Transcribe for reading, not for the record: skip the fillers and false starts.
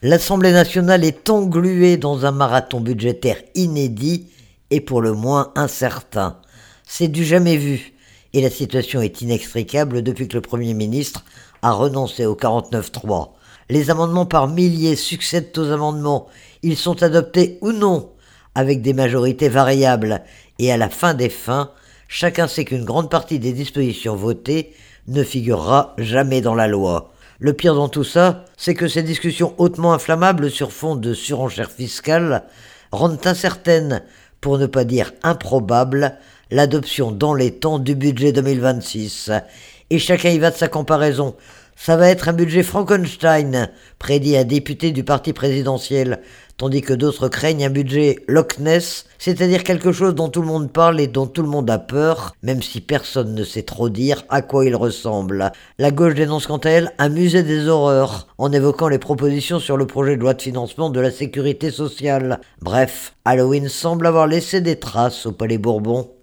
L'Assemblée nationale est engluée dans un marathon budgétaire inédit et pour le moins incertain. C'est du jamais vu, et la situation est inextricable depuis que le Premier ministre a renoncé au 49-3. Les amendements par milliers succèdent aux amendements, ils sont adoptés ou non, avec des majorités variables, et à la fin des fins, chacun sait qu'une grande partie des dispositions votées ne figurera jamais dans la loi. Le pire dans tout ça, c'est que ces discussions hautement inflammables sur fond de surenchère fiscale rendent incertaine, pour ne pas dire improbable, l'adoption dans les temps du budget 2026. Et chacun y va de sa comparaison. Ça va être un budget Frankenstein, prédit un député du parti présidentiel, tandis que d'autres craignent un budget Loch Ness, c'est-à-dire quelque chose dont tout le monde parle et dont tout le monde a peur, même si personne ne sait trop dire à quoi il ressemble. La gauche dénonce quant à elle un musée des horreurs, en évoquant les propositions sur le projet de loi de financement de la sécurité sociale. Bref, Halloween semble avoir laissé des traces au Palais Bourbon.